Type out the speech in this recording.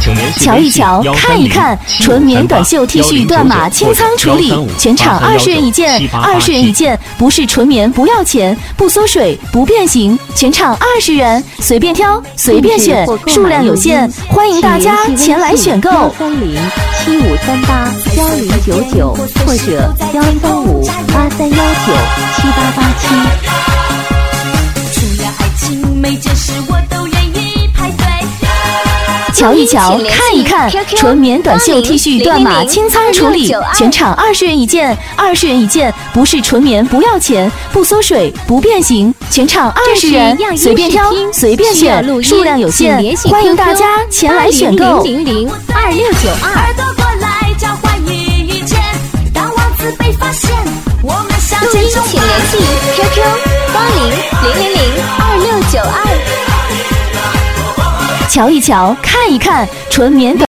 瞧一瞧，看一看，纯棉短袖 T 恤断码清仓处理，全场20元一件，20元一件，不是纯棉不要钱，不缩水不变形，全场20元，随便挑随便选，数量有限，欢迎大家前来选购。 13075381099或者13583197887。 瞧一瞧，看一看，纯棉短袖 T 恤断码清仓处理，全场20元一件，20元一件，不是纯棉不要钱，不缩水不变形，全场20元，随便挑随便选，数量有限，欢迎大家前来选购。 0002692。录音请联系 QQ80002692。 瞧一瞧，看一看，纯棉短